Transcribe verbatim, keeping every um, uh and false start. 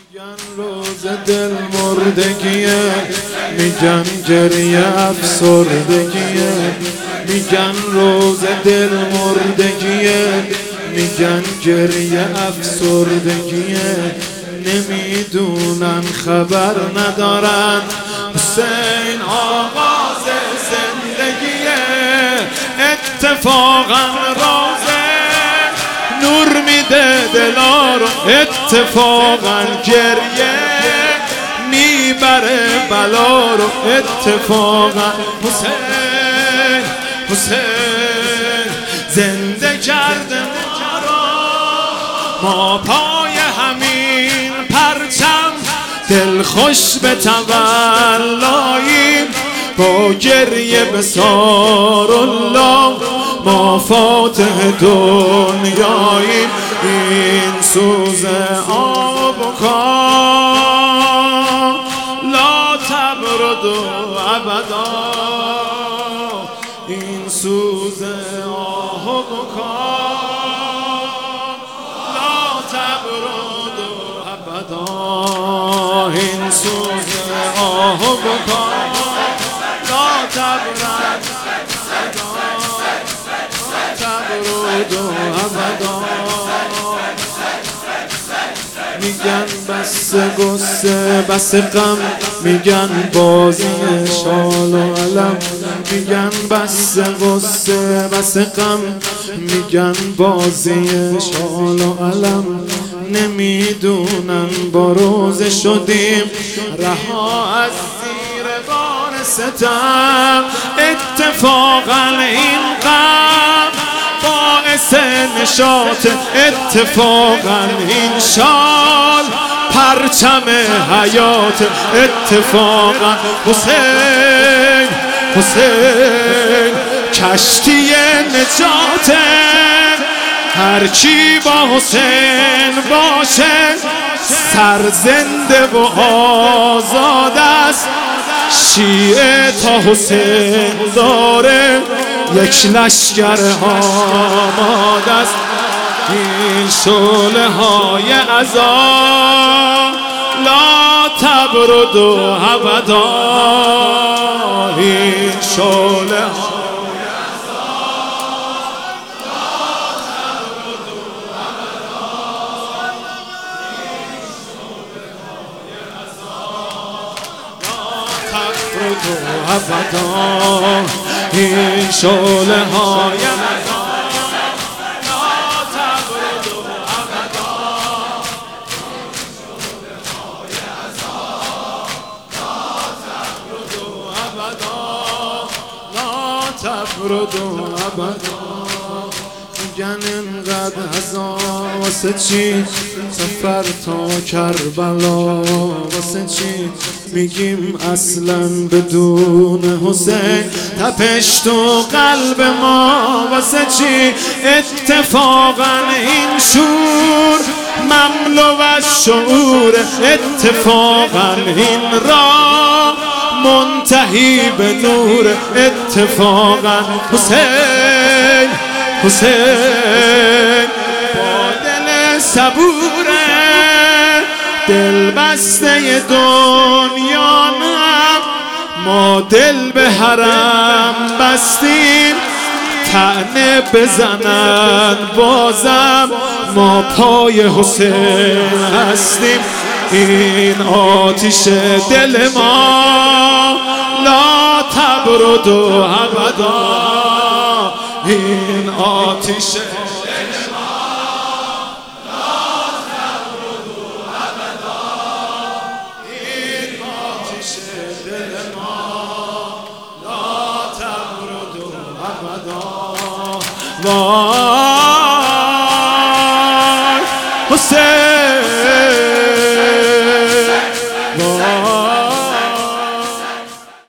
میگن روز دل مردگیه، میگن گریه افسردگیه، میگن روز دل مردگیه، میگن گریه افسردگیه. نمیدونن خبر ندارن حسین آغاز زندگیه. اتفاقا روزه نور میده دلا رو، اتفاقا گریه میبره بلا رو، اتفاقا حسین حسین زنده کرده ما رو. ما پای همین پرچم دل خوش به تولاییم، با گریه به سار الله ما فاتح دنیاییم. این سوز آب و کام لا تبرد ابدا، این سوز آب و کام لا تبرد ابدا، این سوز آب و کام لا تبرد تبرد ابدا. میگن بس غصه بس غم، میگن بازی شال و علم، میگن بس غصه بس غم، میگن بازی شال و علم. نمیدونن با روز شدیم رها از زیر بار ستم. اتفاقا این غم باعث نشاط، اتفاقا این شال پرچم حیات، اتفاقا حسین حسین کشتی نجات. هر کی با حسین باشه سرزنده و آزاد است. شیعه تا حسین داره یک لشکر آماده است. این شعله های عذاب لا تبرد ابدا، این شعله های عذاب لا تبرد ابدا، این شعله های عذاب لا تبرد ابدا، این شعله های تبرد ابدا. میگن اینقدر عذاب واسه چی؟ سفر تا کربلا واسه چی؟ میگیم اصلا بدون حسین تپش تو قلب ما واسه چی؟ اتفاقا این شور مملو از شعور، اتفاقا این راه منتهی به نور، اتفاقا حسین حسین با دل صبوره، دل بسته دنیا نم. ما دل به حرم بستیم طعنه بزنن بازم، ما پای حسین هستیم. این آتش دل ما لا تبرد ابدا، این آتش دل ما لا تبرد ابدا، این آتش دل ما لا تبرد ابدا.